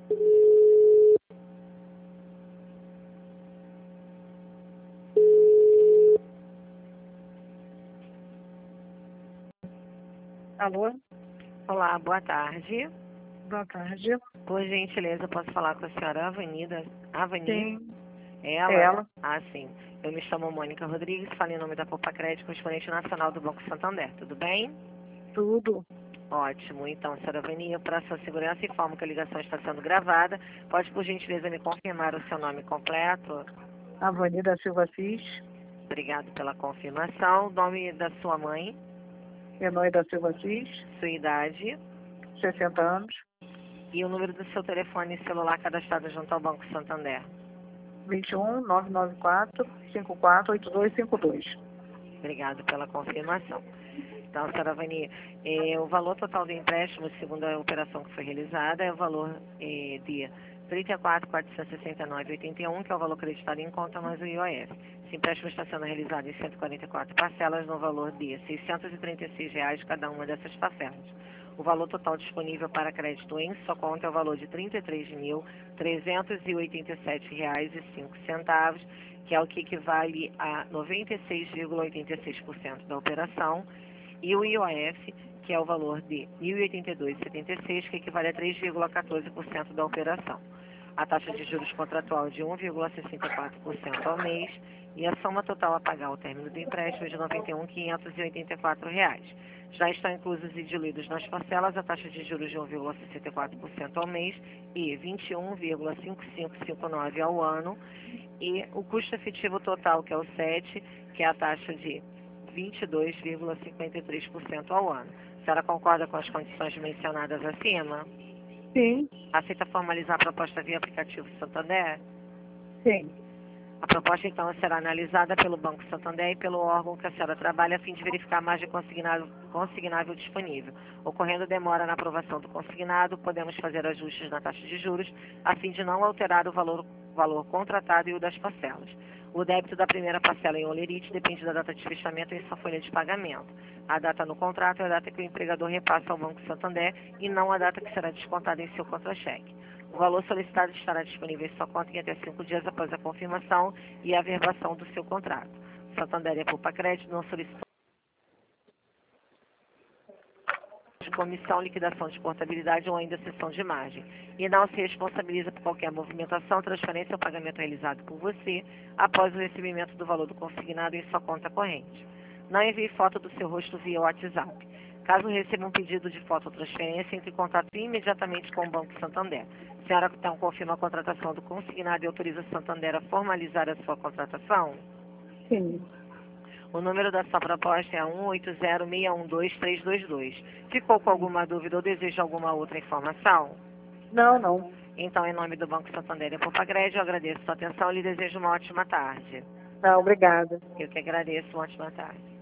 Alô? Olá, boa tarde. Boa tarde. Por gentileza, posso falar com a senhora Avani? Sim, Ela? ela. Ah, sim. Eu me chamo Mônica Rodrigues, falo em nome da Poupa Crédito, correspondente nacional do Banco Santander. Tudo bem? Tudo. Ótimo. Então, senhora Avani, para sua segurança, informo que a ligação está sendo gravada. Pode, por gentileza, me confirmar o seu nome completo? Avenida Silva Cis, Obrigado pela confirmação. O nome da sua mãe, Enói da Silva Cis, sua idade 60 anos, e o número do seu telefone celular cadastrado junto ao Banco Santander. 21 994 548252. Obrigado pela confirmação. Então, senhora Vani, o valor total do empréstimo, segundo a operação que foi realizada, é o valor de R$ 34.469,81, que é o valor acreditado em conta mais o IOF. Esse empréstimo está sendo realizado em 144 parcelas, no valor de R$ 636 cada uma dessas parcelas. O valor total disponível para crédito em sua conta é o valor de R$ 33.387,05, que é o que equivale a 96,86% da operação, e o IOF, que é o valor de R$ 1.082,76, que equivale a 3,14% da operação. A taxa de juros contratual é de 1,64% ao mês e a soma total a pagar ao término do empréstimo é de R$ 91.584. Já estão inclusos e diluídos nas parcelas a taxa de juros de 1,64% ao mês e 21,5559 ao ano, e o custo efetivo total, que é o 7, que é a taxa de 22,53% ao ano. A senhora concorda com as condições mencionadas acima? Sim, Aceita formalizar a proposta via aplicativo Santander? sim. A proposta, então, será analisada pelo Banco Santander e pelo órgão que a senhora trabalha a fim de verificar a margem consignável disponível. Ocorrendo demora na aprovação do consignado, podemos fazer ajustes na taxa de juros a fim de não alterar o valor contratado e o das parcelas. O débito da primeira parcela em olerite depende da data de fechamento em sua folha de pagamento. A data no contrato é a data que o empregador repassa ao Banco Santander e não a data que será descontada em seu contra-cheque. O valor solicitado estará disponível em sua conta em até 5 dias após a confirmação e a averbação do seu contrato. Santander e a Poupa Crédito não solicitam de comissão, liquidação de portabilidade ou ainda cessão de margem, e não se responsabiliza por qualquer movimentação, transferência ou pagamento realizado por você após o recebimento do valor do consignado em sua conta corrente. Não envie foto do seu rosto via WhatsApp. Caso receba um pedido de foto ou transferência, entre em contato imediatamente com o Banco Santander. A senhora então confirma a contratação do consignado e autoriza o Santander a formalizar a sua contratação? Sim. O número da sua proposta é 18061123222. Ficou com alguma dúvida ou deseja alguma outra informação? Não, não. Então, em nome do Banco Santander e Poupa Crédito, eu agradeço a sua atenção e lhe desejo uma ótima tarde. Não, obrigada. Eu que agradeço, uma ótima tarde.